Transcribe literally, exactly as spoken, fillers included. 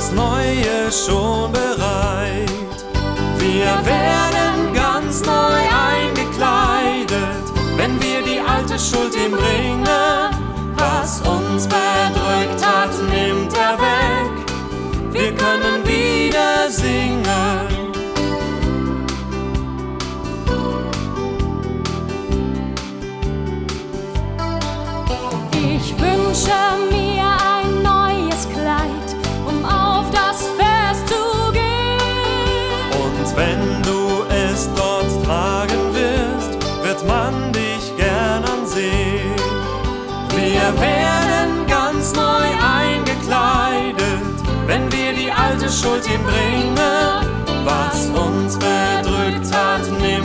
das Neue schon bereit. Wir werden ganz neu eingekleidet, wenn wir die alte Schuld ihm bringen. Was uns bedrückt hat, nimmt er weg. Wir können wieder singen. Ich wünsche mir ein neues Kleid, um auf das Fest zu gehen. Und wenn du es dort tragen wirst, wird man dich gern ansehen. Wir werden ganz neu eingekleidet, wenn wir die alte Schuld ihm bringen. Was uns bedrückt hat, nimmt